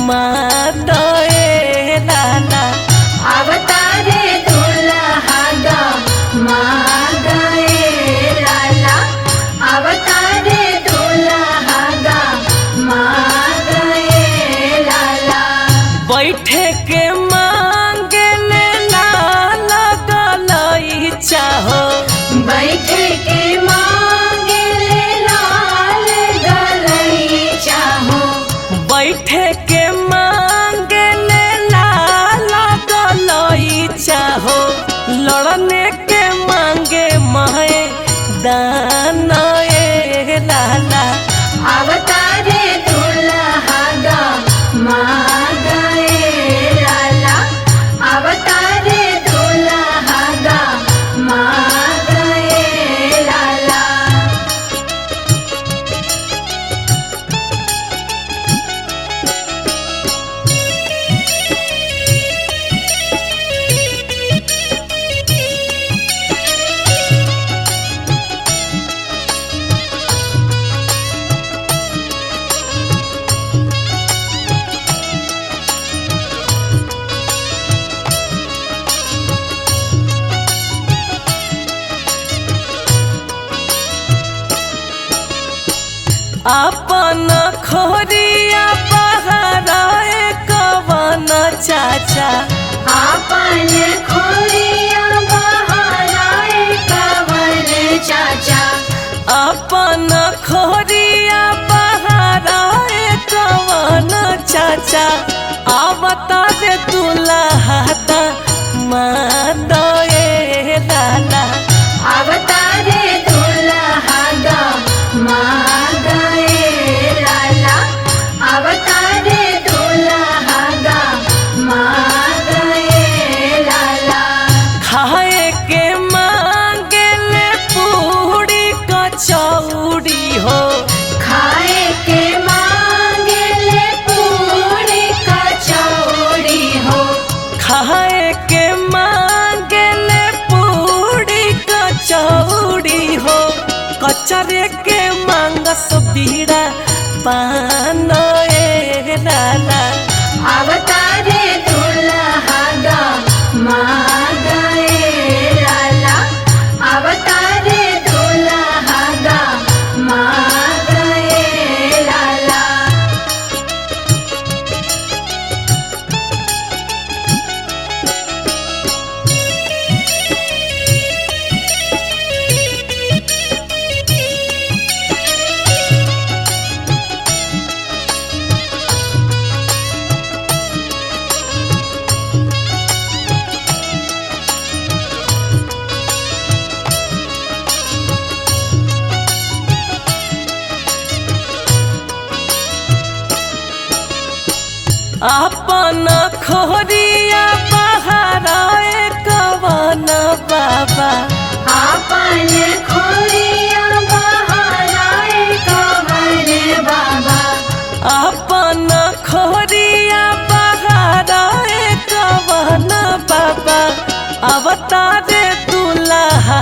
मादए लाला अवतारे दुल्हा गा मादए लाला अवतारे दुल्हा गा मादए लाला बैठे के मांगे ले लाला गलई चाहो बैठे के मांगे ले लाल गलई चाहो बैठे के मांगे ले लाला गलई चाहो लड़ने के मांगे महे दानए लाला अवतारे दुल्हा गा मादए लाला अवतारे दुल्हा गा मादए लाला अपन खोरिया बहराए कवन चाचा आपन खोरिया बहराए कवन चाचा अपन खोरिया बहराए कवन चाचा अवतार दुल्हा मादए लाला अवतारे दुल्हा गा मादए लाला अवतारे दुल्हा गा मादए लाला खाए के मांगे ले पूरी कचौड़ी हो खाए के मांगे ले पूरी कचौड़ी हो खाए के मांगे ले पूरी कचौड़ी हो कचरे के मांगस बीड़ा पान लाला अवतारे दुल्हा गा मादए लाला अवतारे दुल्हा गा मादए लाला अपन खोरिया बहराए कवन बाबा आपन खोरिया बहराए कवन बाबा अपन खोरिया बहराए कवन बाबा अवतार दुल्हा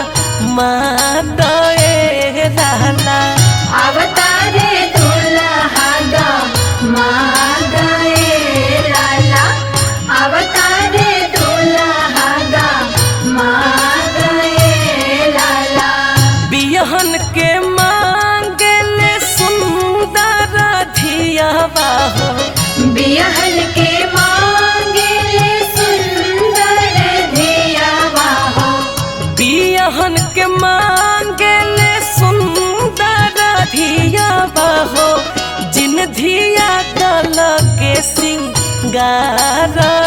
मादए लाला अवतारे दुल्हा गा मादए लाला अवतारे दुल्हा गा मादए लाला बियहन के मांगे ले सुंदर धियावा हो बियहन के मांगे ले सुंदर धियावा हो बियहन के मांगे ले सुंदर धियावा हो जिन धिया दल के सिंगार